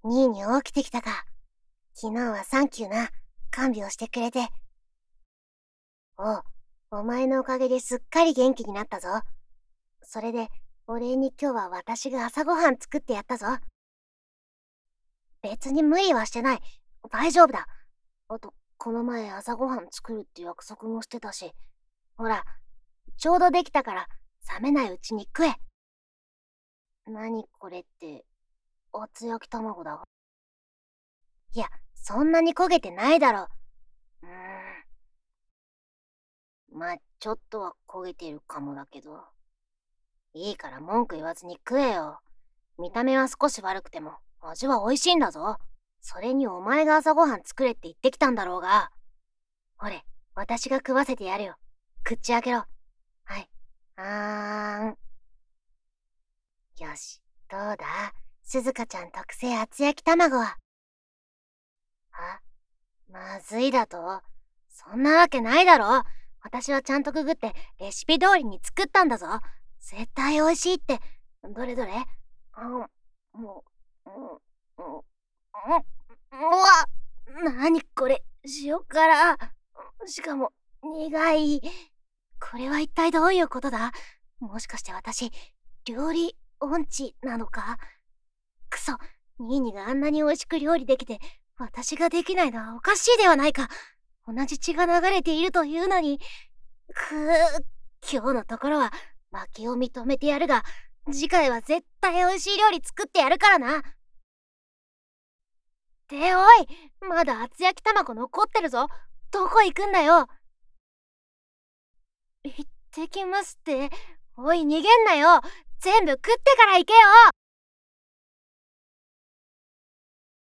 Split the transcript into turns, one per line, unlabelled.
ニーニ起きてきたか。昨日はサンキューな。看病してくれて。おう、お前のおかげですっかり元気になったぞ。それで、お礼に今日は私が朝ごはん作ってやったぞ。別に無理はしてない。大丈夫だ。あと、この前朝ごはん作るって約束もしてたし。ほら、ちょうどできたから、冷めないうちに食え。何これって、厚焼き卵だ。いや、そんなに焦げてないだろ。うーまあ、ちょっとは焦げてるかもだけど。いいから文句言わずに食えよ。見た目は少し悪くても、味は美味しいんだぞ。それにお前が朝ごはん作れって言ってきたんだろうが。ほれ、私が食わせてやるよ。口開けろ。はい。あーん。よし、どうだ鈴鹿ちゃん特製厚焼き卵は。あ、まずいだと？そんなわけないだろ。私はちゃんとググってレシピ通りに作ったんだぞ。絶対美味しいって。どれどれ？もう、なにこれ、塩辛。しかも、苦い。これは一体どういうことだ？もしかして私、料理音痴なのか？くそ、ニーニがあんなに美味しく料理できて、私ができないのはおかしいではないか。同じ血が流れているというのに。今日のところは負けを認めてやるが、次回は絶対美味しい料理作ってやるからな。っておい、まだ厚焼き卵残ってるぞ。どこ行くんだよ。行ってきますって。おい、逃げんなよ。全部食ってから行けよ。